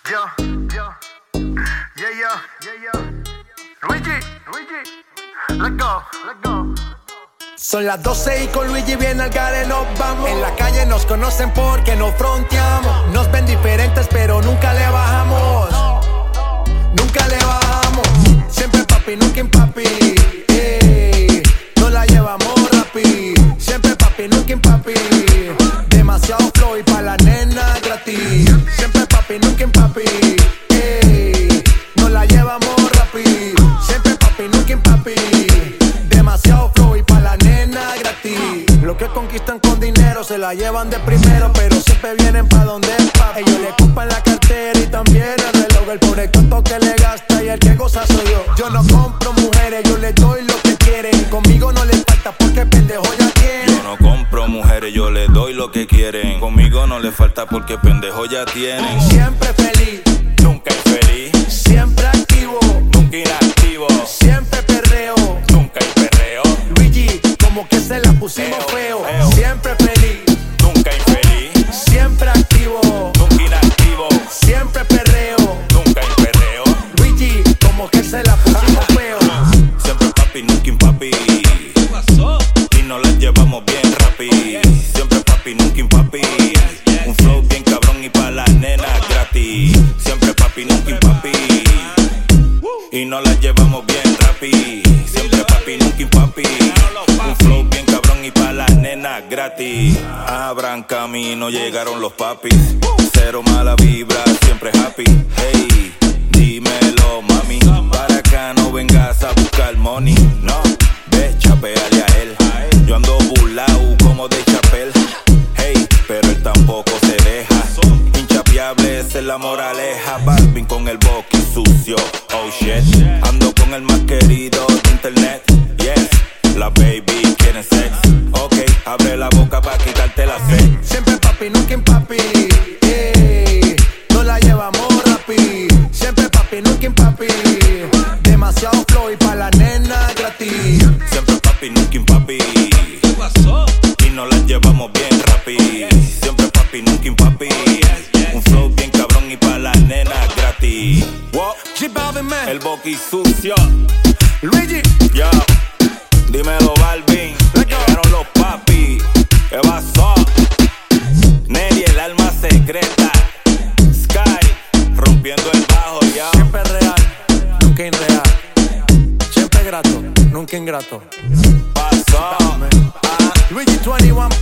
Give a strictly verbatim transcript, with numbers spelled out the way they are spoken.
Yo, yo, yeah, yo, yeah, yo. Luigi, Luigi, let's go, let's go. Son las doce y con Luigi bien al gare nos vamos. En la calle nos conocen porque nos fronteamos. Nos ven diferentes pero nunca le bajamos. Nunca le bajamos. Siempre papi, nunca impapi. Ey, no la llevamos rapi. Siempre papi, nunca impapi. Demasiado flow y pa' la nena gratis. Siempre papi, nunca impapi. Ey, no la llevamos rapi. Siempre papi, nunca impapi. Demasiado flow y pa' la nena gratis. Lo que conquistan con dinero se la llevan de primero, pero siempre vienen pa' donde es papi. Ellos le ocupan la cartera y también el reloj. El pobre tonto que le gasta y el que goza soy yo. Yo no compro mujeres, yo les doy lo que quieren. Conmigo no les falta porque pendejo ya tienen. Yo no compro mujeres, yo les doy lo que quieren. Conmigo no les falta porque pendejo ya tienen. Siempre feliz, Nunca infeliz, siempre activo, nunca inactivo. siempre perreo. Nunca hay perreo, Luigi, como que se la pusimos feo. Feo. Siempre feliz, nunca infeliz, siempre activo, nunca inactivo. siempre perreo. Nunca hay perreo, Luigi, como que se la pusimos feo. siempre papi, nunca impapi. Y nos las llevamos bien rapi. Siempre papi, nunca impapi. Un flow bien cabrón y pa' las nenas gratis. Siempre papi, nunca impapi. Y nos las llevamos bien rapi. Siempre papi, nunca impapi. Un flow bien cabrón y pa' las nenas gratis. Abran camino, llegaron los papis. Cero mala vibra, siempre happy. Hey, dímelo mami. Para acá no vengas a buscar money. No, ve, chapeale a él. Yo ando burlao como de chapel. Hey, pero él tampoco se deja. Inchapeable, esa es la moraleja. Balvin con el boqui sucio. Oh shit, ando con el más querido de internet. Yes, la baby quiere sex. Ok, abre la boca pa' quitarte la sed. Siempre papi, nunca impapi. Ey, no la llevamos rapi. Siempre papi, nunca impapi. Demasiado flow y pa' la nena gratis. Siempre papi, nunca impapi. Y nos las llevamos bien rapi. Siempre papi, nunca impapi. Un flow bien cabrón y pa' las nenas gratis. Wow, G Balvin, man. el boqui sucio. Luigi, Ya, dímelo Balvin. Llegaron los papi. ¿Qué pasó? Nelly, el alma secreta. Sky, rompiendo el bajo ya. siempre real, nunca irreal. Siempre grato, nunca ingrato. Pasó. Luigi veintiuno